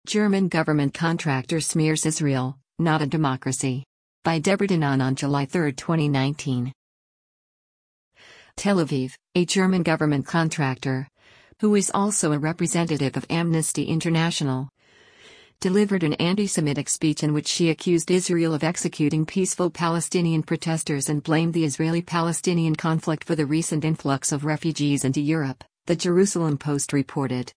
German government contractor smears Israel, not a democracy. By Deborah Danon on July 3, 2019. Tel Aviv, a German government contractor, who is also a representative of Amnesty International, delivered an anti-Semitic speech in which she accused Israel of executing peaceful Palestinian protesters and blamed the Israeli-Palestinian conflict for the recent influx of refugees into Europe, the Jerusalem Post reported.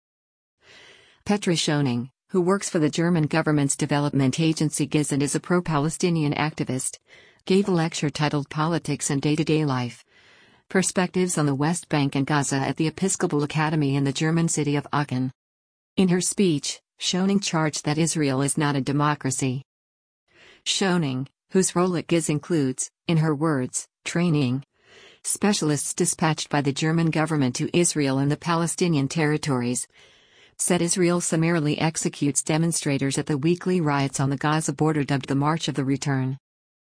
Petra Schoening, who works for the German government's development agency GIZ and is a pro-Palestinian activist, gave a lecture titled Politics and Day-to-Day Life: Perspectives on the West Bank and Gaza at the Episcopal Academy in the German city of Aachen. In her speech, Schoening charged that Israel is not a democracy. Schoening, whose role at GIZ includes, in her words, training specialists dispatched by the German government to Israel and the Palestinian territories, said Israel summarily executes demonstrators at the weekly riots on the Gaza border dubbed the March of the Return.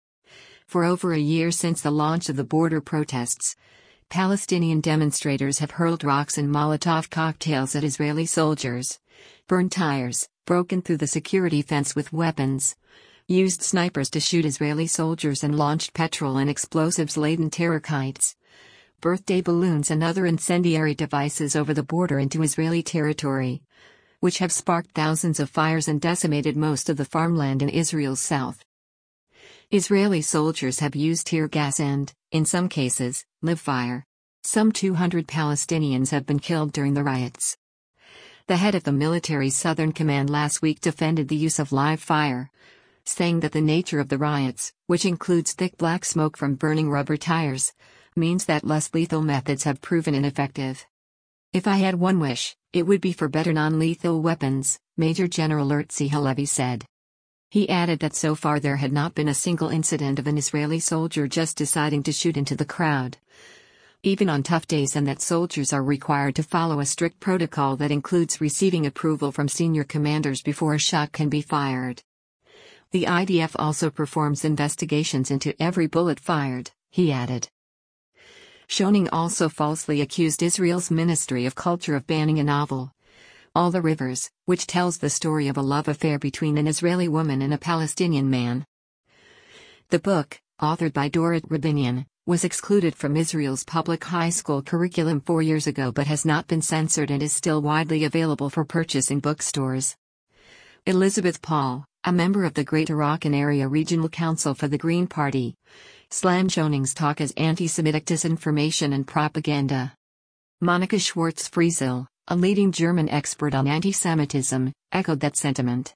For over a year since the launch of the border protests, Palestinian demonstrators have hurled rocks and Molotov cocktails at Israeli soldiers, burned tires, broken through the security fence with weapons, used snipers to shoot Israeli soldiers and launched petrol and explosives-laden terror kites, birthday balloons and other incendiary devices over the border into Israeli territory, which have sparked thousands of fires and decimated most of the farmland in Israel's south. Israeli soldiers have used tear gas and, in some cases, live fire. Some 200 Palestinians have been killed during the riots. The head of the military's Southern Command last week defended the use of live fire, saying that the nature of the riots, which includes thick black smoke from burning rubber tires, means that less lethal methods have proven ineffective. If I had one wish, it would be for better non-lethal weapons, Major General Ertzi Halevi said. He added that so far there had not been a single incident of an Israeli soldier just deciding to shoot into the crowd, even on tough days, and that soldiers are required to follow a strict protocol that includes receiving approval from senior commanders before a shot can be fired. The IDF also performs investigations into every bullet fired, he added. Schoening also falsely accused Israel's Ministry of Culture of banning a novel, All the Rivers, which tells the story of a love affair between an Israeli woman and a Palestinian man. The book, authored by Dorit Rabinian, was excluded from Israel's public high school curriculum 4 years ago but has not been censored and is still widely available for purchase in bookstores. Elizabeth Paul, a member of the Greater Aachen Area Regional Council for the Green Party, slammed Schoening's talk as anti-Semitic disinformation and propaganda. Monika Schwarz-Friesel, a leading German expert on anti-Semitism, echoed that sentiment.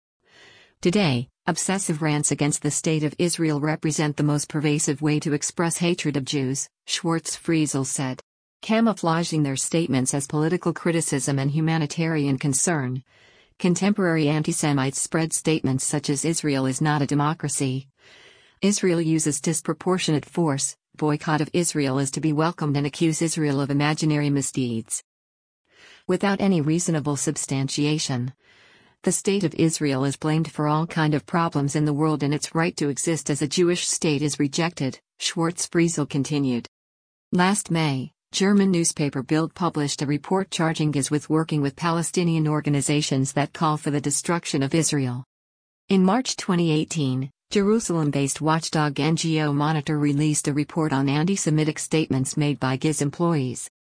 Today, obsessive rants against the State of Israel represent the most pervasive way to express hatred of Jews, Schwarz-Friesel said. Camouflaging their statements as political criticism and humanitarian concern, contemporary anti-Semites spread statements such as Israel is not a democracy. Israel uses disproportionate force, boycott of Israel is to be welcomed, and accuse Israel of imaginary misdeeds. Without any reasonable substantiation, the State of Israel is blamed for all kinds of problems in the world and its right to exist as a Jewish state is rejected, Schwarz-Friesel continued. Last May, German newspaper Bild published a report charging GIZ with working with Palestinian organizations that call for the destruction of Israel. In March 2018, Jerusalem-based watchdog NGO Monitor released a report on anti-Semitic statements made by GIZ employees.